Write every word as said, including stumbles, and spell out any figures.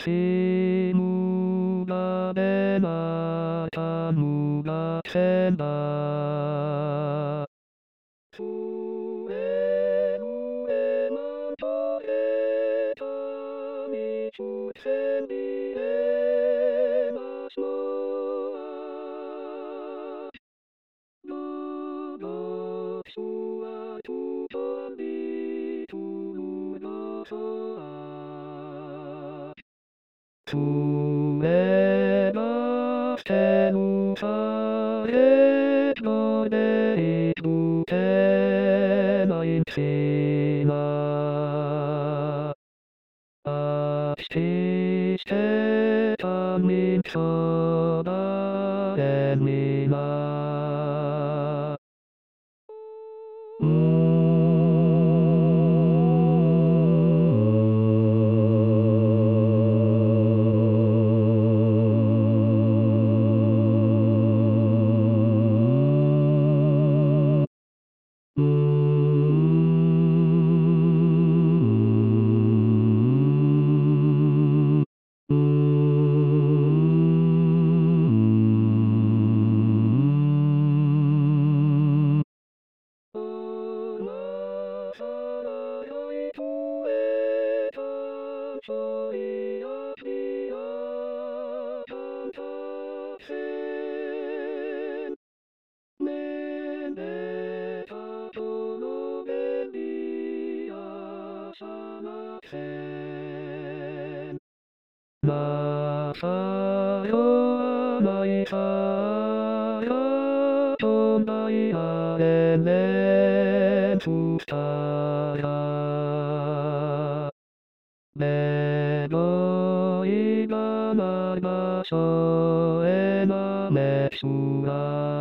しむがれなたむがせだ。ふえふえまとへたみつせにえますの。どどすわととびとむどそあ。ふえがせうされどでいくてないしな。あしてたみそだえみな。うーん。うーん。うーん。あなさらよいとえたそいやぴあたたせめでたとのべりあさませなさよあないさやとないあれねつたやめどいがな場所へなめすら